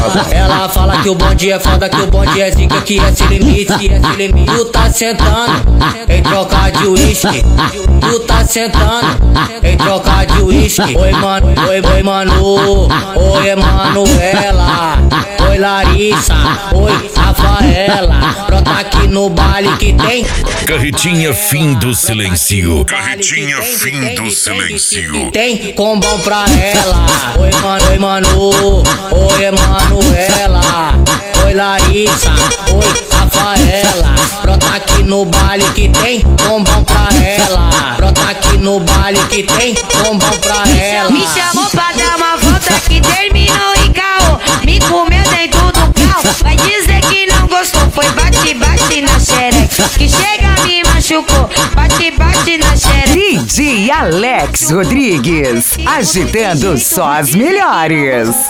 Ela fala que o bonde é foda, que o bonde é zica, que é sem limite, que é sem limite. Tu tá sentando em troca de uísque. Tu tá sentando em troca de uísque. Oi mano, oi Manu, oi Emanuela, oi Larissa, oi Rafaela. Brota aqui no baile que tem Carretinha fim do silencio. Carretinha fim do silencio. Tem combão pra ela. Oi Manu, oi Emanuela, oi Larissa, oi Rafaela. Brota aqui no baile que tem combão pra ela. Brota aqui no baile que tem combão pra ela. Me chamou pra dar uma volta que terminou em caô. Me comeu dentro do carro, vai dizer que não gostou. Foi bate na xereca, que chega me machucou. Bate na xereca. DJ Alex Rodrigues, agitando só as melhores.